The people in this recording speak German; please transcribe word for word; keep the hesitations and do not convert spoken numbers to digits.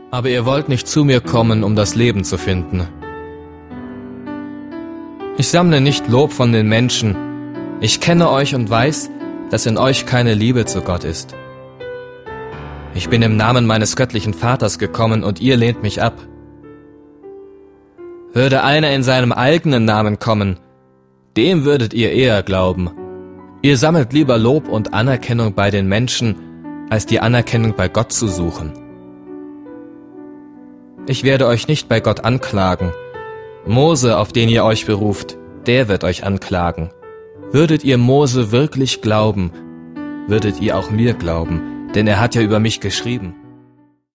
Aber ihr wollt nicht zu mir kommen, um das Leben zu finden. Ich sammle nicht Lob von den Menschen. Ich kenne euch und weiß, dass in euch keine Liebe zu Gott ist. Ich bin im Namen meines göttlichen Vaters gekommen und ihr lehnt mich ab. Würde einer in seinem eigenen Namen kommen, dem würdet ihr eher glauben. Ihr sammelt lieber Lob und Anerkennung bei den Menschen, als die Anerkennung bei Gott zu suchen. Ich werde euch nicht bei Gott anklagen. Mose, auf den ihr euch beruft, der wird euch anklagen. Würdet ihr Mose wirklich glauben, würdet ihr auch mir glauben, denn er hat ja über mich geschrieben.